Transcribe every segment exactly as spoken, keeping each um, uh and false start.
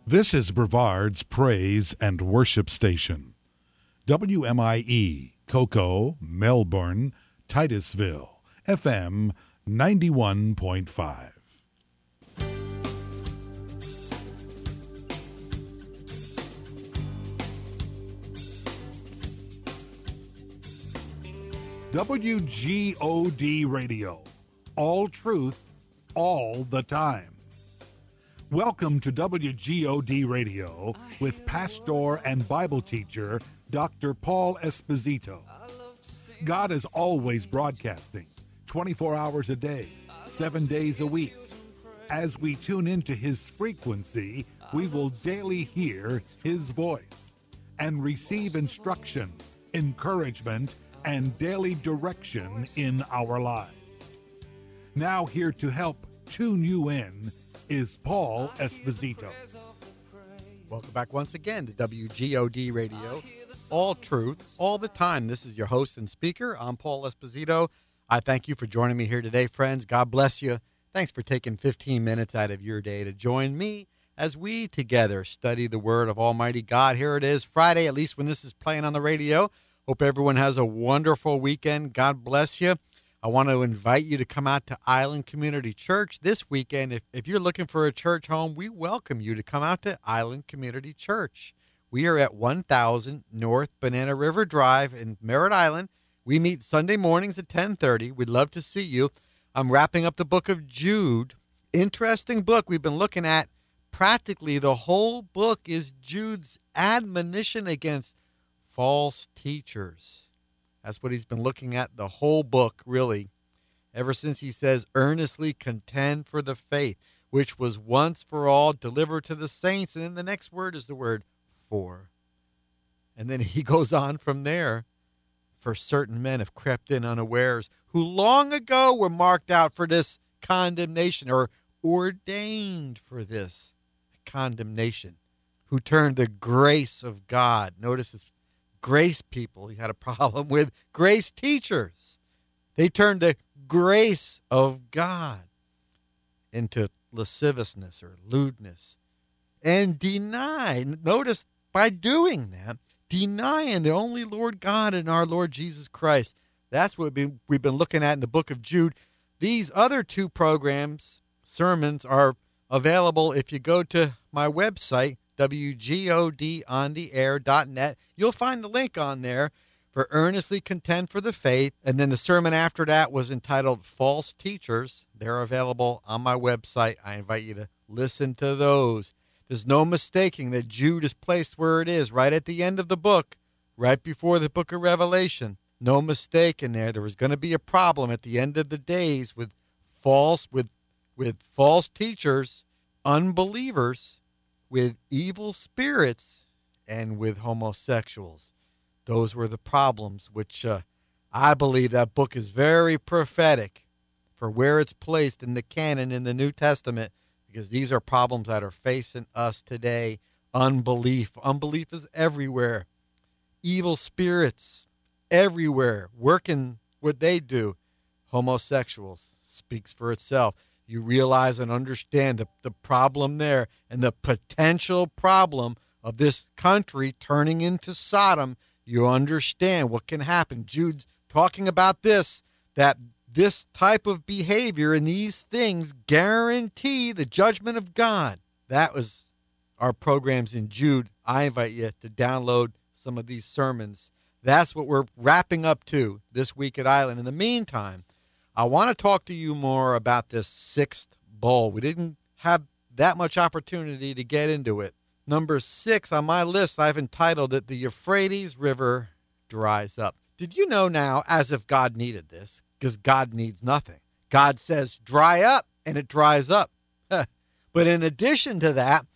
This is Brevard's Praise and Worship Station. W M I E, Cocoa, Melbourne, Titusville, F M ninety-one point five. W G O D Radio. All truth, all the time. Welcome to W G O D Radio with pastor and Bible teacher Doctor Paul Esposito. God is always broadcasting, twenty-four hours a day, seven days a week. As we tune into his frequency, we will daily hear his voice and receive instruction, encouragement, and daily direction in our lives. Now here to help tune you in is Paul Esposito. Welcome back once again to W G O D Radio, all truth, all the time. This is your host and speaker. I'm Paul Esposito. I thank you for joining me here today, friends. God bless you. Thanks for taking fifteen minutes out of your day to join me as we together study the Word of Almighty God. Here it is, Friday, at least when this is playing on the radio. Hope everyone has a wonderful weekend. God bless you. I want to invite you to come out to Island Community Church this weekend. If, if you're looking for a church home, we welcome you to come out to Island Community Church. We are at one thousand North Banana River Drive in Merritt Island. We meet Sunday mornings at ten thirty. We'd love to see you. I'm wrapping up the book of Jude. Interesting book. We've been looking at practically the whole book is Jude's admonition against false teachers. That's what he's been looking at the whole book, really, ever since he says, earnestly contend for the faith, which was once for all delivered to the saints. And then the next word is the word for. And then he goes on from there. For certain men have crept in unawares, who long ago were marked out for this condemnation, or ordained for this condemnation, who turned the grace of God. Notice this. Grace people, he had a problem with grace teachers. They turned the grace of God into lasciviousness or lewdness and denied. Notice, by doing that, denying the only Lord God and our Lord Jesus Christ. That's what we've been, we've been looking at in the book of Jude. These other two programs, sermons, are available if you go to my website, W G O D on the air dot net. You'll find the link on there for Earnestly Contend for the Faith. And then the sermon after that was entitled False Teachers. They're available on my website. I invite you to listen to those. There's no mistaking that Jude is placed where it is, right at the end of the book, right before the book of Revelation. No mistake in there. There was going to be a problem at the end of the days with false, with, with false teachers, unbelievers, with evil spirits, and with homosexuals. Those were the problems, which uh, I believe that book is very prophetic for where it's placed in the canon in the New Testament, because these are problems that are facing us today. Unbelief. Unbelief is everywhere. Evil spirits everywhere, working what they do. Homosexuals speaks for itself. You realize and understand the, the problem there and the potential problem of this country turning into Sodom. You understand what can happen. Jude's talking about this, that this type of behavior and these things guarantee the judgment of God. That was our programs in Jude. I invite you to download some of these sermons. That's what we're wrapping up to this week at Island. In the meantime, I want to talk to you more about this sixth bowl. We didn't have that much opportunity to get into it. Number six on my list, I've entitled it, The Euphrates River Dries Up. Did you know now, as if God needed this, because God needs nothing. God says, dry up, and it dries up. But in addition to that,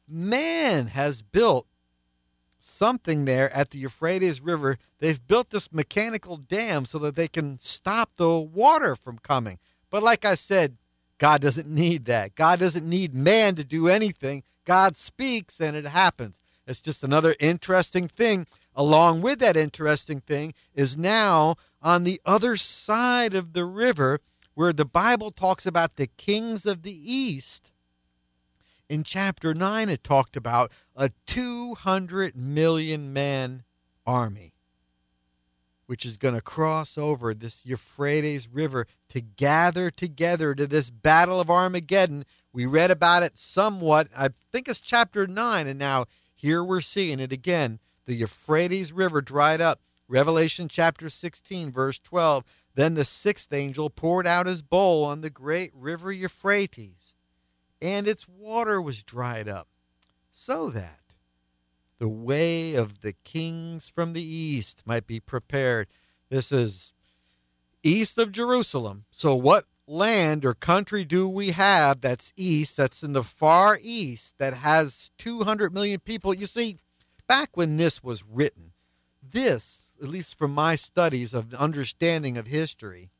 man has built something there at the Euphrates River. They've built this mechanical dam so that they can stop the water from coming. But like I said, God doesn't need that. God doesn't need man to do anything. God speaks and it happens. It's just another interesting thing. Along with that interesting thing is now on the other side of the river where the Bible talks about the kings of the east. In chapter nine, it talked about a two hundred million man army, which is going to cross over this Euphrates River to gather together to this battle of Armageddon. We read about it somewhat. I think it's chapter nine, and now here we're seeing it again. The Euphrates River dried up. Revelation chapter sixteen, verse twelve. Then the sixth angel poured out his bowl on the great river Euphrates, and its water was dried up, so that the way of the kings from the east might be prepared. This is east of Jerusalem. So what land or country do we have that's east, that's in the far east, that has two hundred million people? You see, back when this was written, this, at least from my studies of understanding of history,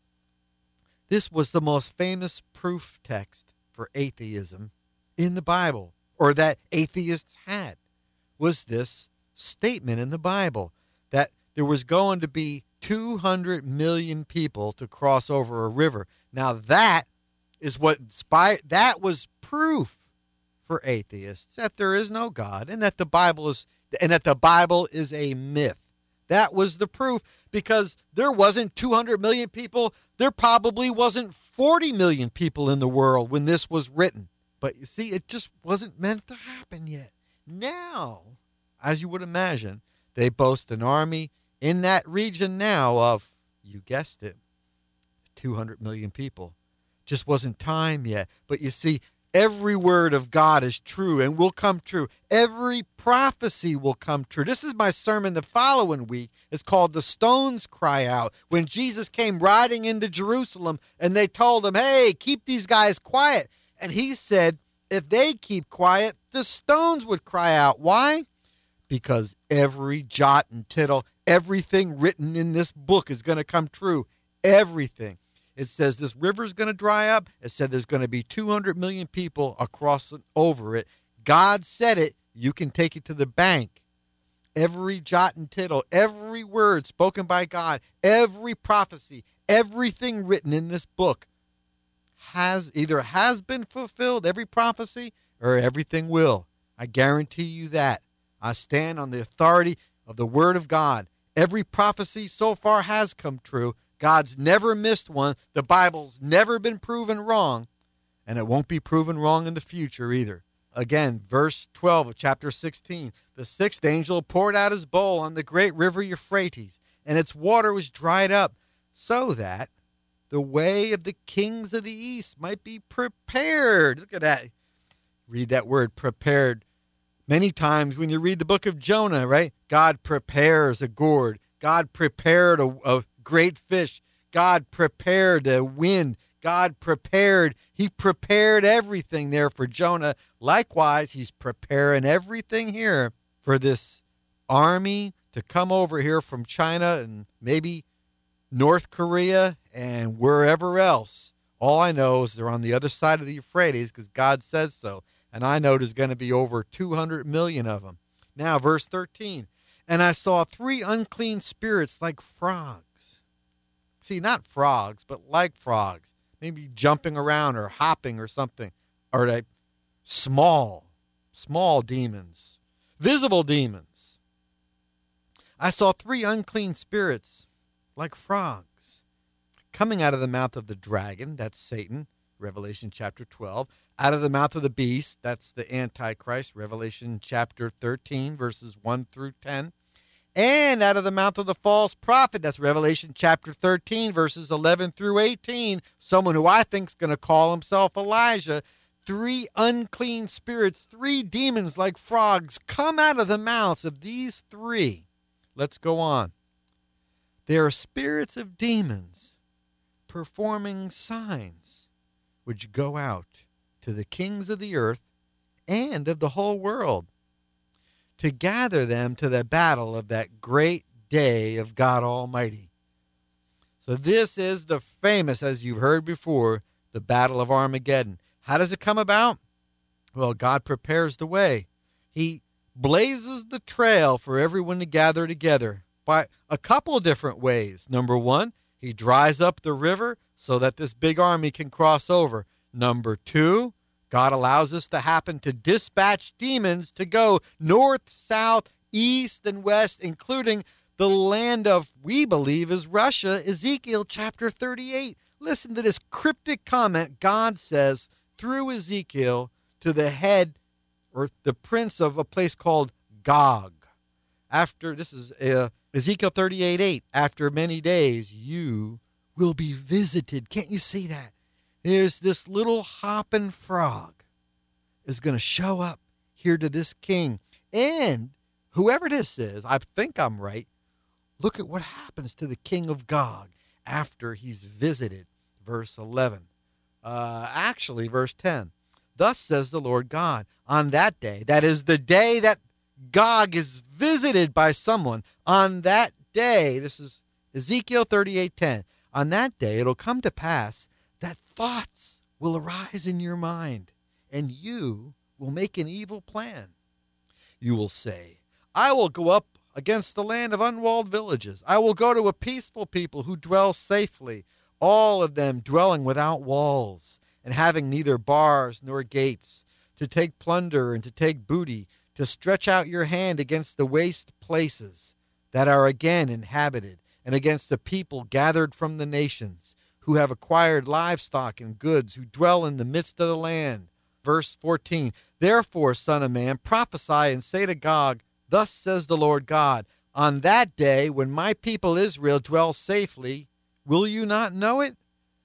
this was the most famous proof text for atheism in the Bible, or that atheists had, was this statement in the Bible that there was going to be two hundred million people to cross over a river. Now that is what inspired, that was proof for atheists that there is no God and that the Bible is and that the Bible is a myth. That was the proof, because there wasn't two hundred million people. There probably wasn't forty million people in the world when this was written. But you see, it just wasn't meant to happen yet. Now, as you would imagine, they boast an army in that region now of, you guessed it, two hundred million people. Just wasn't time yet. But you see, every word of God is true and will come true. Every prophecy will come true. This is my sermon the following week. It's called The Stones Cry Out. When Jesus came riding into Jerusalem and they told him, hey, keep these guys quiet. And he said, if they keep quiet, the stones would cry out. Why? Because every jot and tittle, everything written in this book is going to come true. Everything. It says this river is going to dry up. It said there's going to be two hundred million people across and over it. God said it. You can take it to the bank. Every jot and tittle, every word spoken by God, every prophecy, everything written in this book has either has been fulfilled, every prophecy, or everything will. I guarantee you that. I stand on the authority of the Word of God. Every prophecy so far has come true. God's never missed one. The Bible's never been proven wrong, and it won't be proven wrong in the future either. Again, verse twelve of chapter sixteen. The sixth angel poured out his bowl on the great river Euphrates, and its water was dried up, so that the way of the kings of the east might be prepared. Look at that. Read that word, prepared. Many times when you read the book of Jonah, right? God prepares a gourd. God prepared a, a great fish. God prepared a wind. God prepared. He prepared everything there for Jonah. Likewise, he's preparing everything here for this army to come over here from China and maybe North Korea and wherever else. All I know is they're on the other side of the Euphrates because God says so. And I know there's going to be over two hundred million of them. Now, verse thirteen. And I saw three unclean spirits like frogs. See, not frogs, but like frogs. Maybe jumping around or hopping or something. Or they small, small demons. Visible demons. I saw three unclean spirits like frogs coming out of the mouth of the dragon, that's Satan, Revelation chapter twelve. Out of the mouth of the beast, that's the Antichrist, Revelation chapter thirteen, verses one through ten. And out of the mouth of the false prophet, that's Revelation chapter thirteen, verses eleven through eighteen, someone who I think is going to call himself Elijah. Three unclean spirits, three demons like frogs come out of the mouths of these three. Let's go on. They are spirits of demons performing signs which go out to the kings of the earth and of the whole world to gather them to the battle of that great day of God Almighty. So this is the famous, as you've heard before, the Battle of Armageddon. How does it come about? Well, God prepares the way. He blazes the trail for everyone to gather together by a couple of different ways. Number one, he dries up the river so that this big army can cross over. Number two, God allows this to happen to dispatch demons to go north, south, east, and west, including the land of, we believe, is Russia, Ezekiel chapter thirty-eight. Listen to this cryptic comment God says through Ezekiel to the head or the prince of a place called Gog. After, this is uh, Ezekiel thirty-eight eight, after many days you will be visited. Can't you see that? There's this little hopping frog is going to show up here to this king. And whoever this is, I think I'm right, look at what happens to the king of Gog after he's visited. Verse eleven. Uh, actually, verse ten. Thus says the Lord God, on that day, that is the day that Gog is visited by someone, on that day, this is Ezekiel thirty-eight ten, on that day it'll come to pass that thoughts will arise in your mind, and you will make an evil plan. You will say, I will go up against the land of unwalled villages. I will go to a peaceful people who dwell safely, all of them dwelling without walls, and having neither bars nor gates, to take plunder and to take booty, to stretch out your hand against the waste places that are again inhabited, and against the people gathered from the nations, who have acquired livestock and goods, who dwell in the midst of the land. Verse fourteen, therefore, son of man, prophesy and say to Gog, thus says the Lord God, on that day when my people Israel dwells safely, will you not know it?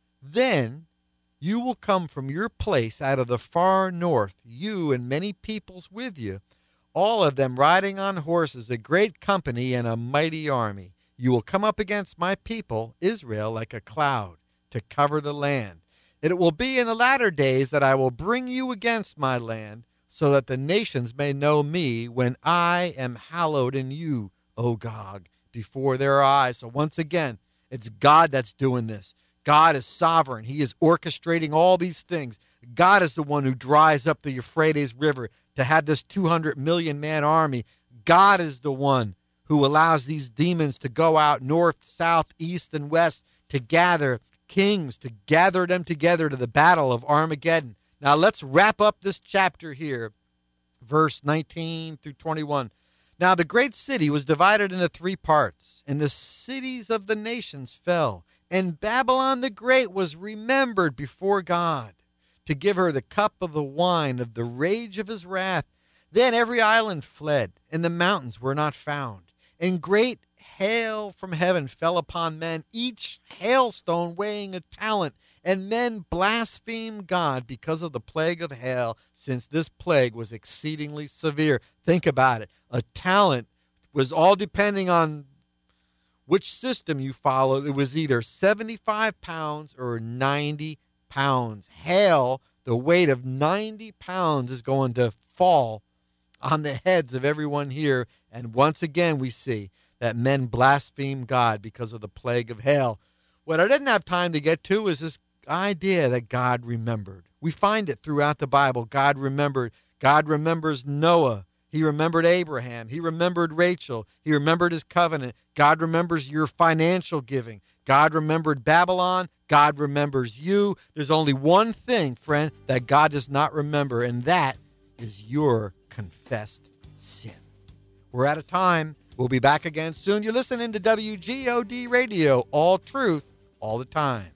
Then you will come from your place out of the far north, you and many peoples with you, all of them riding on horses, a great company and a mighty army. You will come up against my people Israel like a cloud, to cover the land. And it will be in the latter days that I will bring you against my land, so that the nations may know me when I am hallowed in you, O Gog, before their eyes. So once again, it's God that's doing this. God is sovereign. He is orchestrating all these things. God is the one who dries up the Euphrates River to have this two hundred million man army. God is the one who allows these demons to go out north, south, east, and west to gather kings, to gather them together to the battle of Armageddon. Now let's wrap up this chapter here, verse nineteen through twenty-one. Now the great city was divided into three parts, and the cities of the nations fell, and Babylon the Great was remembered before God, to give her the cup of the wine of the rage of his wrath. Then every island fled, and the mountains were not found. And great hail from heaven fell upon men, each hailstone weighing a talent. And men blasphemed God because of the plague of hail, since this plague was exceedingly severe. Think about it. A talent was all depending on which system you followed. It was either seventy-five pounds or ninety pounds. Hail, the weight of ninety pounds, is going to fall on the heads of everyone here. And once again, we see that men blaspheme God because of the plague of hail. What I didn't have time to get to is this idea that God remembered. We find it throughout the Bible. God remembered. God remembers Noah. He remembered Abraham. He remembered Rachel. He remembered his covenant. God remembers your financial giving. God remembered Babylon. God remembers you. There's only one thing, friend, that God does not remember, and that is your confessed sin. We're out of time. We'll be back again soon. You're listening to W G O D Radio, all truth, all the time.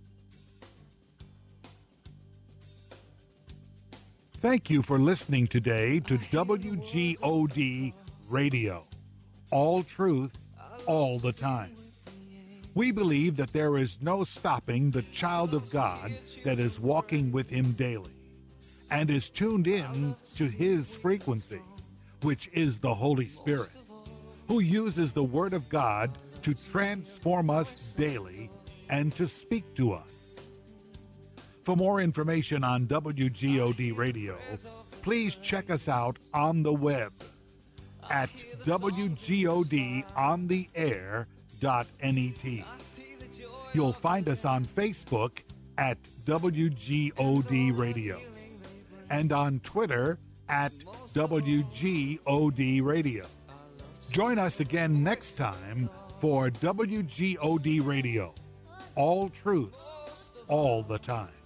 Thank you for listening today to W G O D Radio, all truth, all the time. We believe that there is no stopping the child of God that is walking with him daily and is tuned in to his frequency, which is the Holy Spirit, who uses the Word of God to transform us daily and to speak to us. For more information on W G O D Radio, please check us out on the web at w g o d on the air dot net. You'll find us on Facebook at W G O D Radio and on Twitter at W G O D Radio. Join us again next time for W G O D Radio, all truth, all the time.